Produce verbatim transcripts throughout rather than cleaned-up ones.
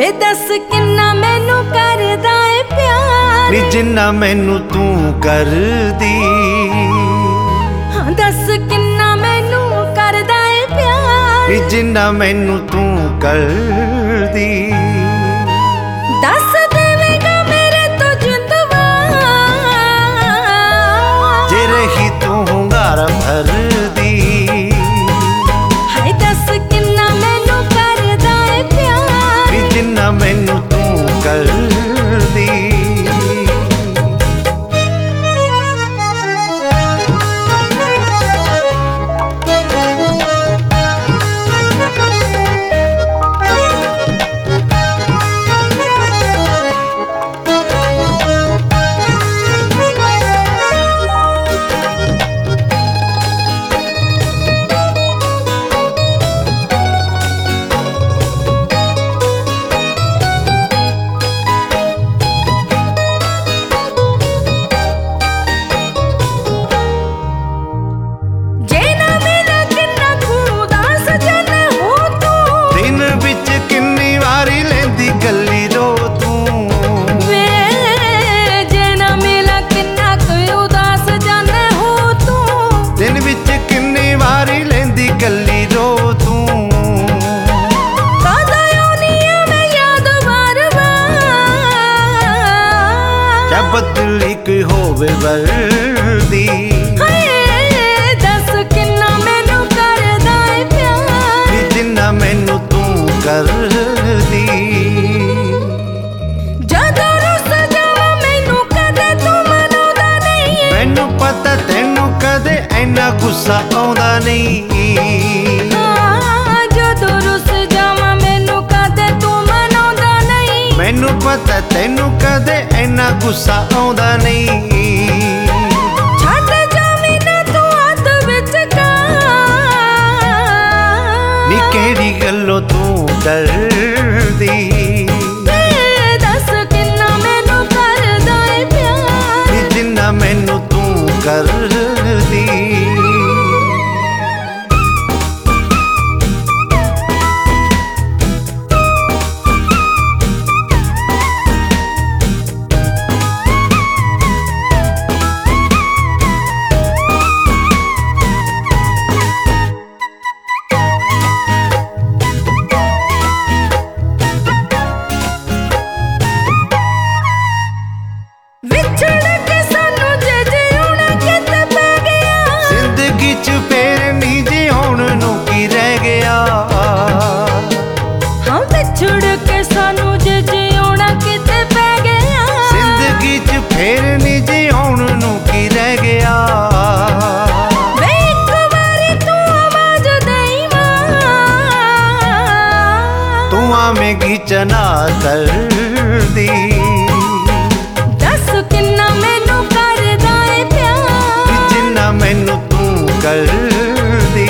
ਵੇ ਦੱਸ ਕਿੰਨਾ ਮੈਨੂੰ ਕਰਦਾ ਏ ਪਿਆਰ ਨੀ ਜਿੰਨਾ ਮੈਨੂੰ ਤੂੰ ਕਰਦੀ। ਹਾਂ ਦੱਸ ਕਿੰਨਾ ਮੈਨੂੰ ਕਰਦਾ ਏ ਪਿਆਰ ਨੀ ਜਿੰਨਾ ਮੈਨੂੰ ਤੂੰ ਕਰਦੀ। ਦੱਸ ਦੇਵੇਗਾ ਮੇਰੇ ਤੋਂ ਜਿੰਦਵਾ ਜੇ ਰਹੀ ਤੂੰ ਹੁੰਗਾਰਾ ਭਰਦੀ। ਹਾਏ ਦੱਸ ਕਿੰਨਾ ਮੈਨੂੰ ਕਰਦਾ ਏ ਪਿਆਰ ਨੀ ਜਿੰਨਾ ਮੈਨੂੰ ਤੂੰ ਕਰਦੀ। ਬਦਲੀ ਕੋਈ ਹੋਵੇ ਵਰਦੀ। ਹਾਏ ਦੱਸ ਕਿੰਨਾ ਮੈਨੂੰ ਕਰਦਾ ਏ ਪਿਆਰ ਨੀ ਜਿੰਨਾ ਮੈਨੂੰ ਤੂੰ ਕਰਦੀ। ਜਦੋਂ ਰੁੱਸ ਜਾਵਾਂ ਮੈਨੂੰ ਕਦੇ ਤੂੰ ਮਨਾਉਂਦਾ ਨਹੀਂ। ਮੈਨੂੰ ਪਤਾ ਤੈਨੂੰ ਕਦੇ ਇੰਨਾ ਗੁੱਸਾ ਆਉਂਦਾ ਨਹੀਂ। ਜਦੋਂ ਰੁੱਸ ਜਾਵਾਂ ਮੈਨੂੰ ਕਦੇ ਤੂੰ ਮਨਾਉਂਦਾ ਨਹੀਂ। ਮੈਨੂੰ ਪਤਾ ਤੈਨੂੰ ਕਦੇ ਇੰਨਾ ਗੁੱਸਾ ਆਉਂਦਾ ਨਹੀਂ। ਛੱਡ ਜਾਵੀਂ ਨਾ ਤੂੰ ਹੱਥ ਵਿੱਚ ਨੀ ਕਿਹੜੀ ਗੱਲੋਂ ਤੂੰ ਡਰਦੀ। ਦੱਸ ਕਿੰਨਾ ਮੈਨੂੰ ਕਰਦਾ ਏ ਪਿਆਰ ਨੀ ਜਿੰਨਾ ਮੈਨੂੰ ਤੂੰ ਕਰਦੀ। ਫੇਰ ਨੀ ਜਿਉਣ ਨੂੰ ਕੀ ਰਹਿ ਗਿਆ। ਵੇ ਇੱਕ ਵਾਰੀ ਤੂੰ ਆਵਾਜ਼ ਦੇਈ ਮਾਂ ਤੂੰ ਆਵੇਂਗੀ ਚਨਾ ਤਰਦੀ। ਦੱਸ ਕਿੰਨਾ ਮੈਨੂੰ ਕਰਦਾ ਏ ਪਿਆਰ ਜਿੰਨਾ ਮੈਨੂੰ ਤੂੰ ਕਰਦੀ।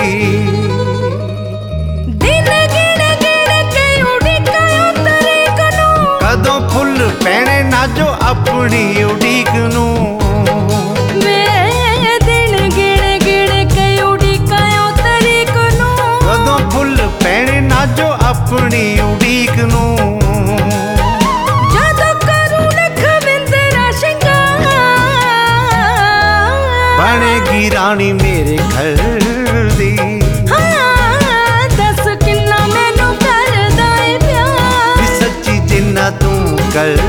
ਦਿਨ ਗਿਣ ਗਿਣ ਕੇ ਉਡੀਕਾਂ ਤਰੀਕ ਨੂੰ ਕਦੋਂ ਫੁੱਲ ਪੈਣੇ ਨਾਜੋ ਆਪਣੀ ਉਡੀਕ ਨੂੰ। ਵੇ ਦਿਨ ਗਿਣ ਗਿਣ ਕੇ ਉਡੀਕਾਂ ਤਰੀਕ ਨੂੰ ਕਦੋਂ ਫੁੱਲ ਪੈਣੇ ਨਾਜੋ ਆਪਣੀ ਉਡੀਕ ਨੂੰ। ਜਦੋਂ ਕਰੂ ਲਖਵਿੰਦਰਾ ਸ਼ਿੰਗਾਰ ਬਣੇਗੀ ਰਾਣੀ ਮੇਰੇ ਘਰ ਦੀ। ਹਾਂ ਦੱਸ ਕਿੰਨਾ ਮੈਨੂੰ ਕਰਦਾ ਏ ਪਿਆਰ ਸੱਚੀ ਜਿੰਨਾ ਤੂੰ ਕਰ